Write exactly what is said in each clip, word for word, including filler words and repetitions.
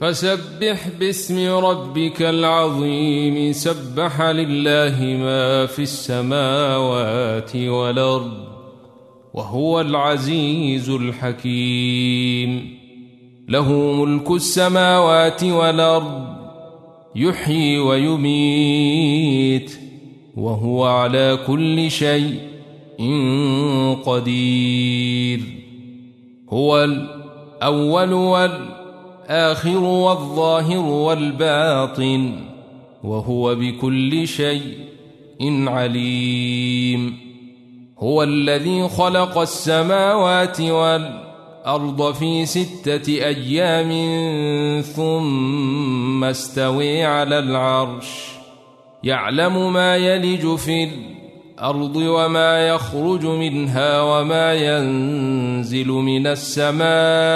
فسبح باسم ربك العظيم سبح لله ما في السماوات والأرض وهو العزيز الحكيم. له ملك السماوات والأرض يحيي ويميت وهو على كل شيء قدير. هو الأول والآخر والظاهر والباطن وهو بكل شيء عليم. هو الذي خلق السماوات والأرض في ستة أيام ثم استوى على العرش يعلم ما يلج في الأرض وما يخرج منها وما ينزل من السماء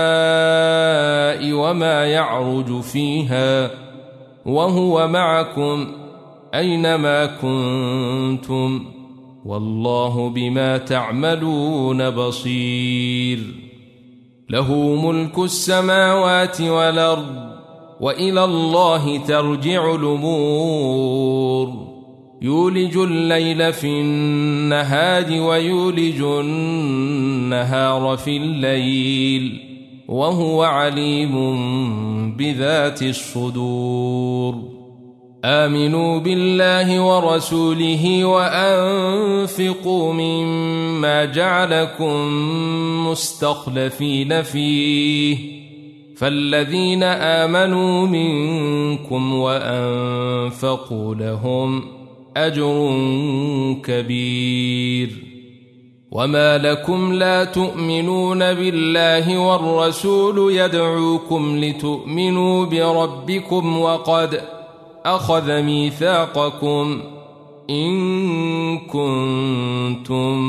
وما يعرج فيها وهو معكم أينما كنتم والله بما تعملون بصير. له ملك السماوات والأرض وإلى الله ترجع الأمور. يولج الليل في النهار ويولج النهار في الليل وهو عليم بذات الصدور. آمنوا بالله ورسوله وأنفقوا مما جعلكم مستخلفين فيه فالذين آمنوا منكم وأنفقوا لهم أجر كبير. وما لكم لا تؤمنون بالله والرسول يدعوكم لتؤمنوا بربكم وقد أخذ ميثاقكم إن كنتم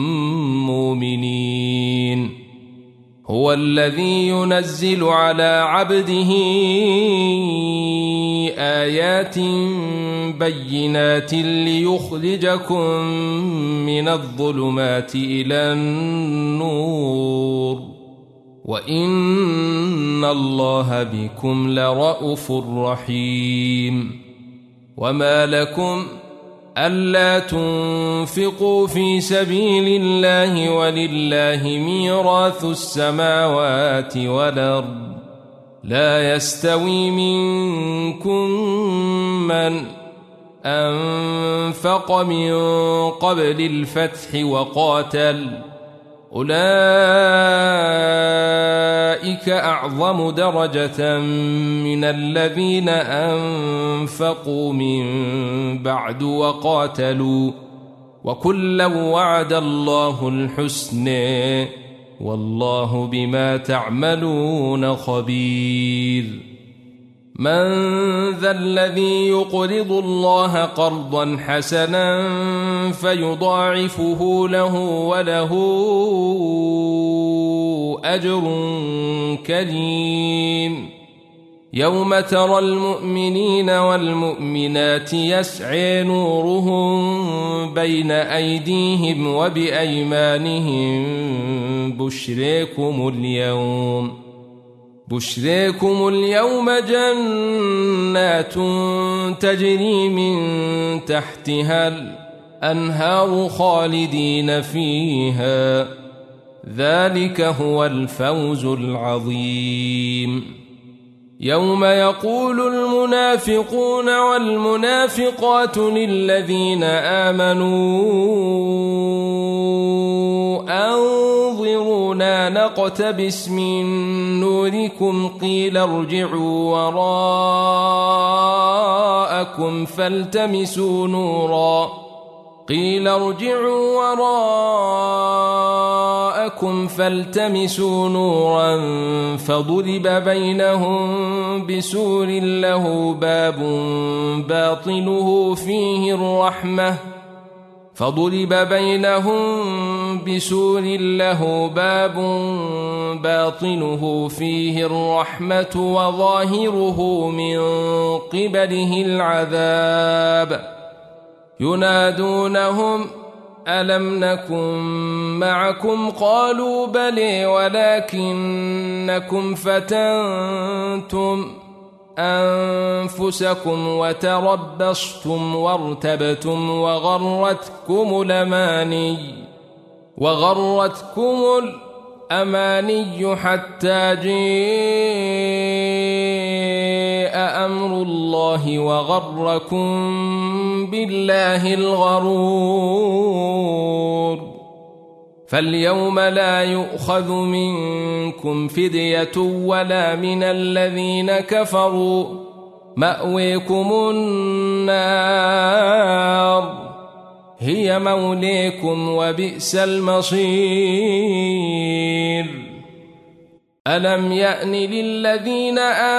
مؤمنين. هو الذي ينزل على عبده آيات بينات ليخرجكم من الظلمات إلى النور وإن الله بكم لرءوف رحيم. وما لكم ألا تنفقوا في سبيل الله ولله ميراث السماوات والأرض لا يستوي منكم من أنفق من قبل الفتح وقاتل أولئك أعظم درجة من الذين أنفقوا من بعد وقاتلوا وكلا وعد الله الحسنى والله بما تعملون خبير. من ذا الذي يقرض الله قرضا حسنا فيضاعفه له وله أجر كريم. يوم ترى المؤمنين والمؤمنات يسعى نورهم بين أيديهم وبأيمانهم بشريكم اليوم بشريكم اليوم جنات تجري من تحتها الأنهار خالدين فيها ذلك هو الفوز العظيم. يوم يقول المنافقون والمنافقات للذين آمنوا أنظرونا نقتبس من نوركم قيل ارجعوا وراءكم فالتمسوا نورا قيل ارجعوا وراءكم فالتمسوا نورا فضرب بينهم بسور له باب باطنه فيه الرحمة فضرب بينهم بسور له باب باطنه فيه الرحمة وظاهره من قبله العذاب ينادونهم ألم نكن معكم قالوا بلى ولكنكم فتنتم أنفسكم وتربصتم وارتبتم وغرتكم الأماني وغرتكم الأماني حتى جاء أمر الله وغركم بالله الغرور. فاليوم لا يؤخذ منكم فدية ولا من الذين كفروا، مأويكم النار هي موليكم وبئس المصير. ألم يأن للذين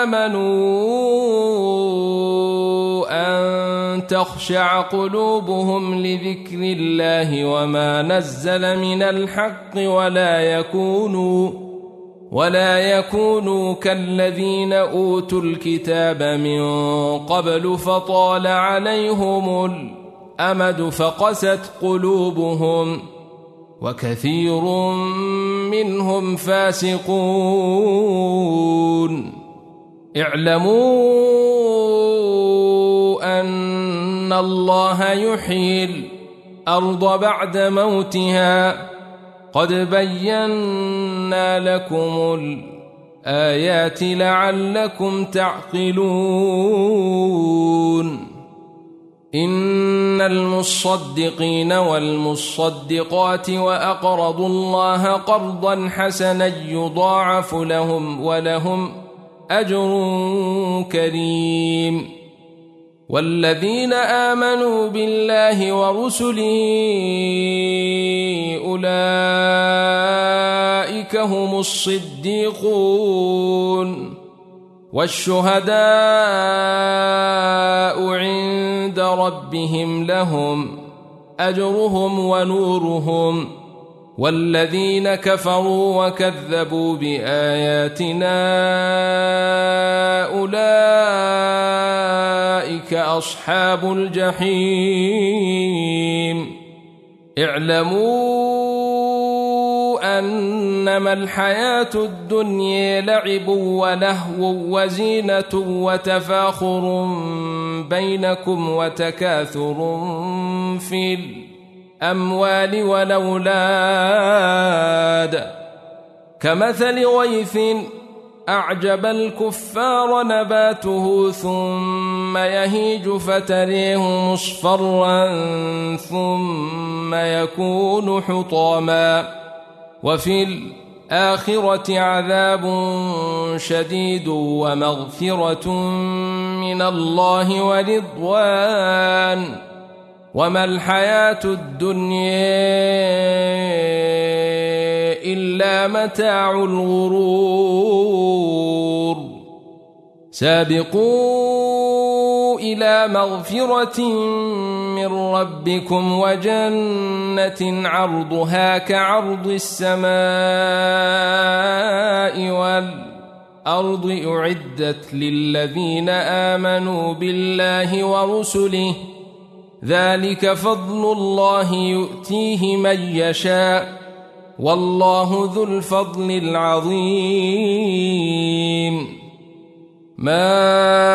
آمنوا أن تخشع قلوبهم لذكر الله وما نزل من الحق ولا يكونوا ولا يكونوا كالذين أوتوا الكتاب من قبل فطال عليهم الأمد فقست قلوبهم وكثير منهم فاسقون. اعلموا أن الله يحيي الأرض بعد موتها قد بينا لكم الآيات لعلكم تعقلون. إن المصدقين والمصدقات وأقرضوا الله قرضا حسنا يضاعف لهم ولهم أجر كريم. والذين آمنوا بالله ورسله أولئك هم الصديقون والشهداء عند ربهم لهم أجرهم ونورهم. والذين كفروا وكذبوا بآياتنا أولئك أصحاب الجحيم. اعلموا أنما الحياة الدنيا لعب ولهو وزينة وتفاخر بينكم وتكاثر في الأموال والأولاد كمثل غيث أعجب الكفار نباته ثم يهيج فتريه مصفرا ثم يكون حطاما وفي الآخرة عذاب شديد ومغفرة من الله ورضوان وما الحياة الدنيا إلا متاع الغرور. سابقوا إلى مغفرة من ربكم وجنة عرضها كعرض السماء والأرض أعدت للذين آمنوا بالله ورسله ذلك فضل الله يؤتيه من يشاء والله ذو الفضل العظيم. ما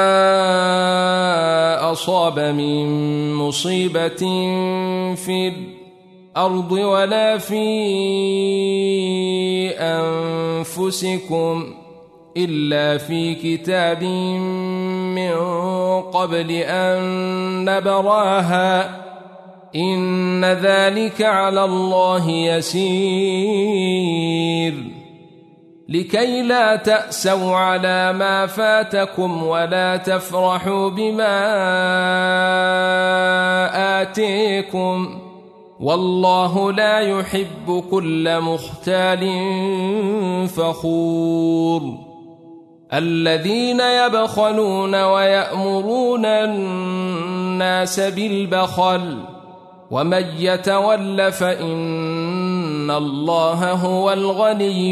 أصاب من مصيبة في الأرض ولا في أنفسكم إلا في كتاب من قبل أن نبراها إن ذلك على الله يسير. لكي لا تأسوا على ما فاتكم ولا تفرحوا بما آتيكم والله لا يحب كل مختال فخور. الذين يبخلون ويأمرون الناس بالبخل ومن يتول فإن الله هو الغني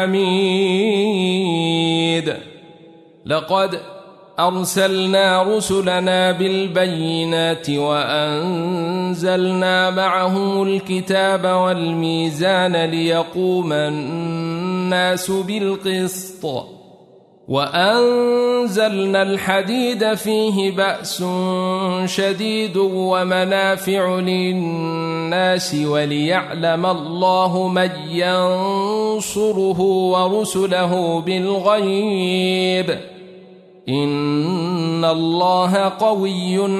الحميد. لقد أرسلنا رسلنا بالبينات وأنزلنا معهم الكتاب والميزان ليقوم الناس بالقسط وأنزلنا الحديد فيه بأس شديد ومنافع للناس وليعلم الله من ينصره ورسله بالغيب إن الله قوي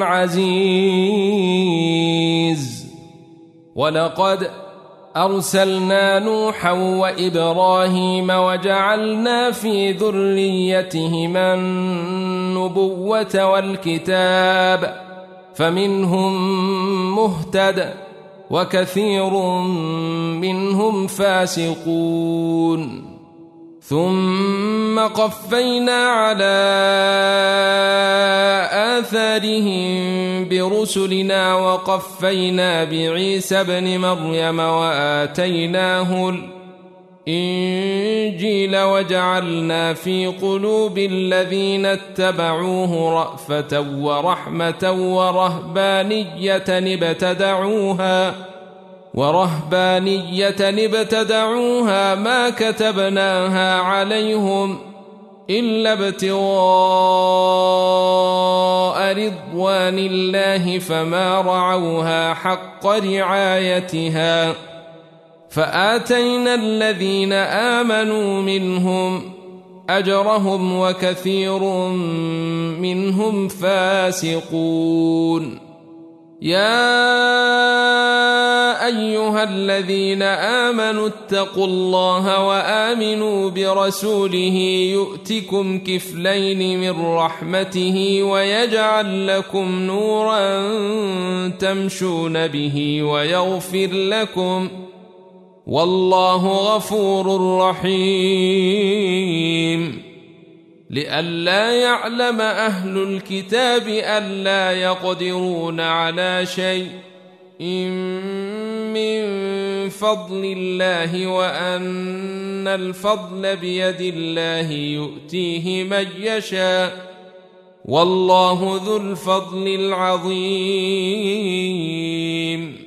عزيز. ولقد أرسلنا نوحا وإبراهيم وجعلنا في ذريتهما النبوة والكتاب فمنهم مهتد وكثير منهم فاسقون. ثم قفينا على آثارهم برسلنا وقفينا بعيسى ابن مريم وآتيناه الإنجيل وجعلنا في قلوب الذين اتبعوه رأفة ورحمة ورهبانية ابتدعوها ورهبانية ابتدعوها ما كتبناها عليهم إلا ابتغاء رضوان الله فما رعوها حق رعايتها فآتينا الذين آمنوا منهم أجرهم وكثير منهم فاسقون. يا أيها الذين آمنوا اتقوا الله وآمنوا برسوله يؤتكم كفلين من رحمته ويجعل لكم نورا تمشون به ويغفر لكم والله غفور رحيم. لئلا يعلم أهل الكتاب ألا يقدرون على شيء من فضل الله وأن الفضل بيد الله يؤتيه من يشاء والله ذو الفضل العظيم.